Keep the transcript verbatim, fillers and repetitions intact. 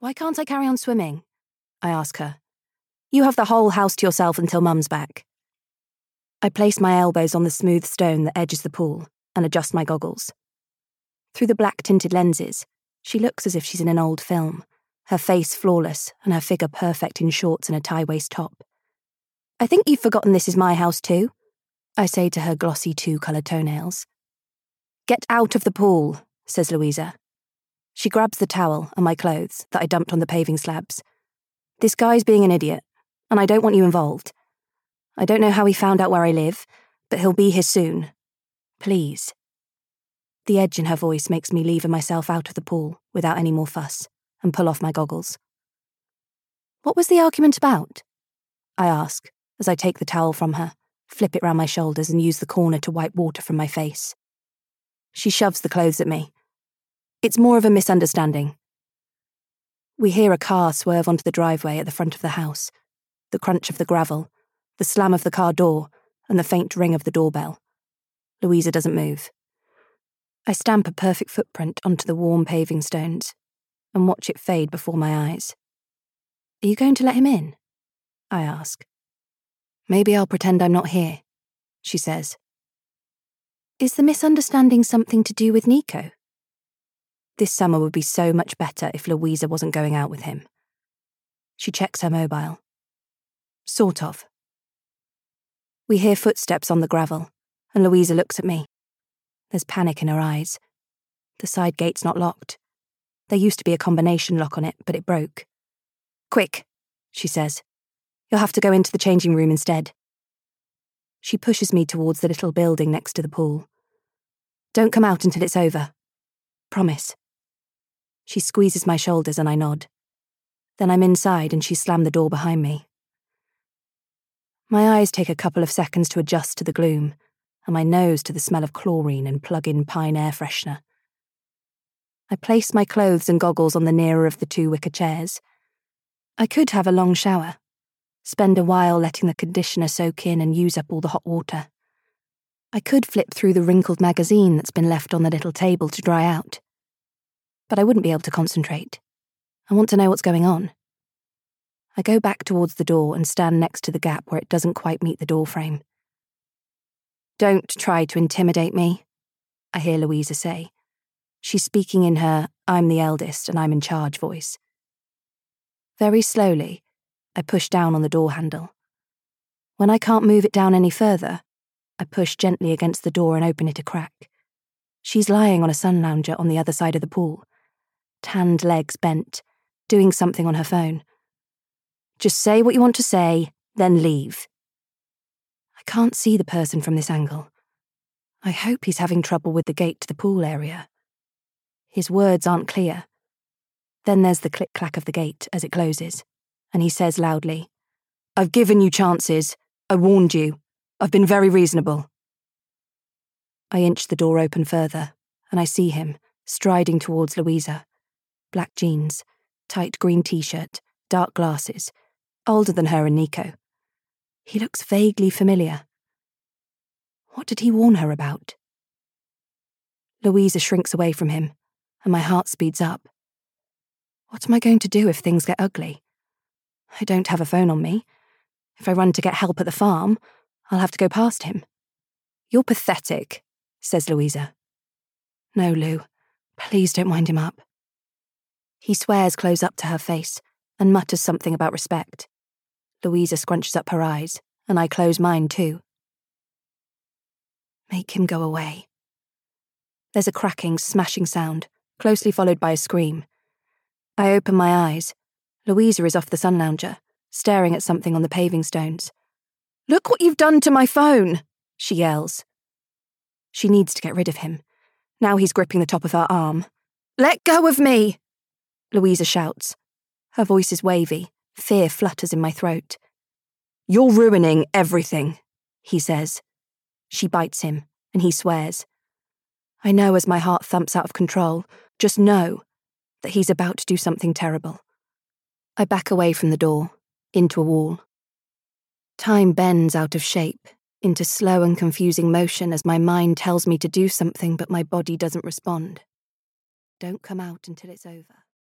Why can't I carry on swimming? I ask her. You have the whole house to yourself until Mum's back. I place my elbows on the smooth stone that edges the pool and adjust my goggles. Through the black-tinted lenses, she looks as if she's in an old film, her face flawless and her figure perfect in shorts and a tie-waist top. I think you've forgotten this is my house too, I say to her glossy two-coloured toenails. Get out of the pool, says Louisa. She grabs the towel and my clothes that I dumped on the paving slabs. This guy's being an idiot, and I don't want you involved. I don't know how he found out where I live, but he'll be here soon. Please. The edge in her voice makes me lever myself out of the pool without any more fuss and pull off my goggles. What was the argument about? I ask as I take the towel from her, flip it round my shoulders and use the corner to wipe water from my face. She shoves the clothes at me. It's more of a misunderstanding. We hear a car swerve onto the driveway at the front of the house, the crunch of the gravel, the slam of the car door, and the faint ring of the doorbell. Louisa doesn't move. I stamp a perfect footprint onto the warm paving stones and watch it fade before my eyes. Are you going to let him in? I ask. Maybe I'll pretend I'm not here, she says. Is the misunderstanding something to do with Nico? This summer would be so much better if Louisa wasn't going out with him. She checks her mobile. Sort of. We hear footsteps on the gravel, and Louisa looks at me. There's panic in her eyes. The side gate's not locked. There used to be a combination lock on it, but it broke. Quick, she says. You'll have to go into the changing room instead. She pushes me towards the little building next to the pool. Don't come out until it's over. Promise. She squeezes my shoulders and I nod. Then I'm inside and she slammed the door behind me. My eyes take a couple of seconds to adjust to the gloom, and my nose to the smell of chlorine and plug-in pine air freshener. I place my clothes and goggles on the nearer of the two wicker chairs. I could have a long shower, spend a while letting the conditioner soak in and use up all the hot water. I could flip through the wrinkled magazine that's been left on the little table to dry out. But I wouldn't be able to concentrate. I want to know what's going on. I go back towards the door and stand next to the gap where it doesn't quite meet the door frame. Don't try to intimidate me, I hear Louisa say. She's speaking in her I'm the eldest and I'm in charge voice. Very slowly, I push down on the door handle. When I can't move it down any further, I push gently against the door and open it a crack. She's lying on a sun lounger on the other side of the pool, tanned legs bent, doing something on her phone. Just say what you want to say, then leave. I can't see the person from this angle. I hope he's having trouble with the gate to the pool area. His words aren't clear. Then there's the click-clack of the gate as it closes, and he says loudly, I've given you chances. I warned you. I've been very reasonable. I inch the door open further, and I see him, striding towards Louisa. Black jeans, tight green t-shirt, dark glasses, older than her and Nico. He looks vaguely familiar. What did he warn her about? Louisa shrinks away from him, and my heart speeds up. What am I going to do if things get ugly? I don't have a phone on me. If I run to get help at the farm, I'll have to go past him. You're pathetic, says Louisa. No, Lou. Please don't wind him up. He swears close up to her face and mutters something about respect. Louisa scrunches up her eyes, and I close mine too. Make him go away. There's a cracking, smashing sound, closely followed by a scream. I open my eyes. Louisa is off the sun lounger, staring at something on the paving stones. Look what you've done to my phone, she yells. She needs to get rid of him. Now he's gripping the top of her arm. Let go of me, Louisa shouts. Her voice is wavy. Fear flutters in my throat. You're ruining everything, he says. She bites him, and he swears. I know as my heart thumps out of control, just know that he's about to do something terrible. I back away from the door, into a wall. Time bends out of shape, into slow and confusing motion as my mind tells me to do something but my body doesn't respond. Don't come out until it's over.